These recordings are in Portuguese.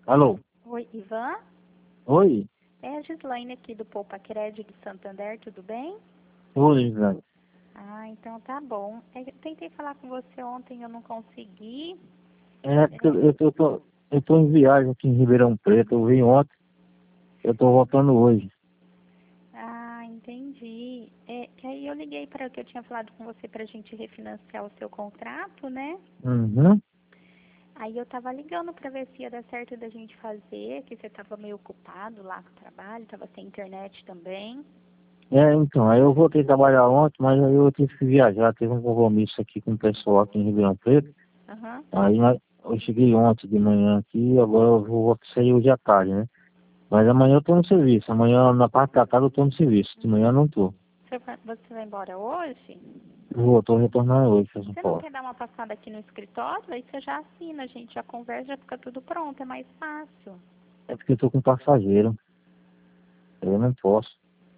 Alô? Oi, Ivan? Oi? É a Gislaine aqui do Poupa Crédito de Santander, tudo bem? Oi, Zé. Ah, então tá bom. Eu tentei falar com você ontem, eu não consegui. É porque eu tô em viagem aqui em Ribeirão Preto. Eu vim ontem, eu tô voltando hoje. Ah, entendi. Que aí eu liguei para o que eu tinha falado com você para a gente refinanciar o seu contrato, né? Uhum. Aí eu tava ligando para ver se ia dar certo da gente fazer, que você tava meio ocupado lá com o trabalho, tava sem internet também. Então, aí eu voltei a trabalhar ontem, mas aí eu tive que viajar. Teve um compromisso aqui com o pessoal aqui em Ribeirão Preto. Aham. Aí eu cheguei ontem de manhã aqui, agora eu vou sair hoje à tarde, né? Mas amanhã eu tô no serviço. Amanhã, na parte da tarde, eu tô no serviço. De manhã eu não tô. Você vai embora hoje? Tô retornando hoje pra São Você não Paulo. quer dar uma passada aqui no escritório? Aí você já assina, a gente já conversa, já fica tudo pronto, é mais fácil. É porque eu tô com passageiro. Eu não posso.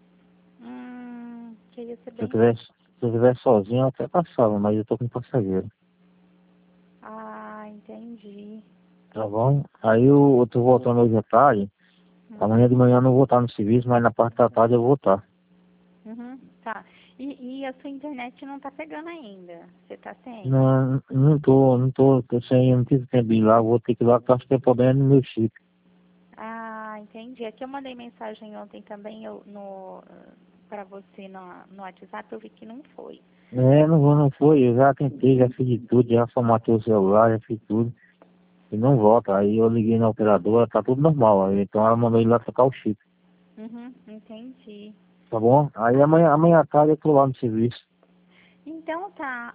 Queria ser Se eu bem. tivesse, se eu tivesse sozinho, eu até passava, mas eu tô com passageiro. Ah, entendi. Tá bom? Aí eu tô voltando hoje à tarde. Hum. Amanhã de manhã eu não vou estar no serviço, mas na parte da tarde eu vou estar. Uhum, tá. E a sua internet não tá pegando ainda? Você tá sem? Não, tô sem, eu não tive tempo de ir lá, vou ter que ir lá, porque eu acho que é problema no meu chip. Ah, entendi. Aqui eu mandei mensagem ontem também para você no WhatsApp, eu vi que não foi. Não foi, eu já tentei, já fiz de tudo, já formatei o celular, já fiz tudo. E não volta. Aí eu liguei na operadora, tá tudo normal. Aí, então ela mandou ir lá trocar o chip. Uhum, entendi. Tá bom? Aí amanhã à tarde eu tô lá no serviço. Então tá,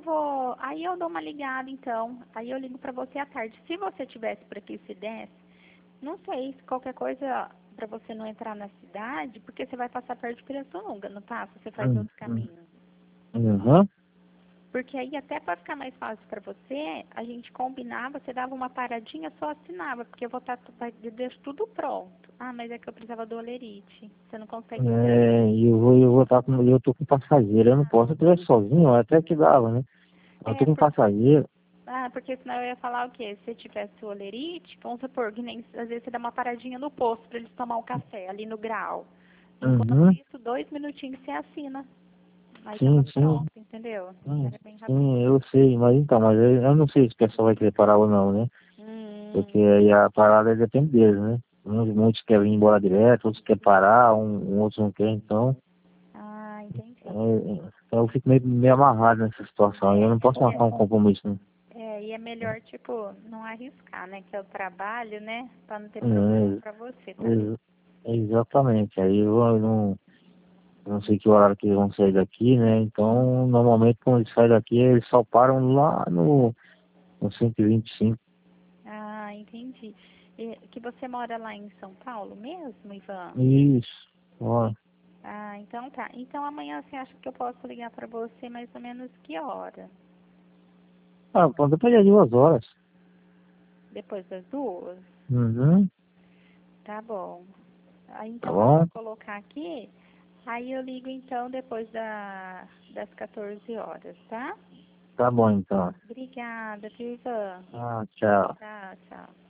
aí eu dou uma ligada então, aí eu ligo pra você à tarde. Se você tivesse por aqui, se desse, não sei, se qualquer coisa pra você não entrar na cidade, porque você vai passar perto de Pirassununga, não passa? Você faz Uhum. outro caminho. Uhum. Porque aí até pra ficar mais fácil pra você, a gente combinava, você dava uma paradinha, só assinava, porque eu vou estar, eu deixo tudo pronto. Ah, mas é que eu precisava do olerite, você não consegue fazer. Eu vou estar eu tô com passageiro, eu não posso. Se eu estivesse sozinho, até que dava, né? Eu tô É, com passageiro. porque senão eu ia falar o quê? Se tivesse o olerite, vamos supor que nem, às vezes você dá uma paradinha no posto pra eles tomar um café, ali no grau. Enquanto Uhum. isso, 2 minutinhos você assina. Aí tava Sim, sim. pronto, entendeu? Sim, Era bem sim, rapidinho. eu sei, mas então, eu não sei se o pessoal vai querer parar ou não, né? Porque Hum, aí a parada depende deles, né? Muitos querem ir embora direto, outros querem parar, outros não querem, então. entendi. Então eu fico meio amarrado nessa situação. Eu não posso marcar um compromisso, né? E é melhor, tipo, não arriscar, né? Que é o trabalho, né? Pra não ter problema É, pra você também. ex- exatamente. Aí eu não sei que horário que eles vão sair daqui, né? Então, normalmente quando eles saem daqui, eles só param lá no 125. Ah, entendi. Que você mora lá em São Paulo mesmo, Ivan? Isso. Ó. Ah, então tá. Então amanhã você acha que eu posso ligar pra você mais ou menos que hora? Ah, pode depender de 2 horas. Depois das 2? Uhum. Tá bom. Aí Tá então eu vou bom? colocar aqui. Aí eu ligo então depois das 14 horas, tá? Tá bom, então. Obrigada, viu, Ivan? Ah, tchau. Tchau, tchau.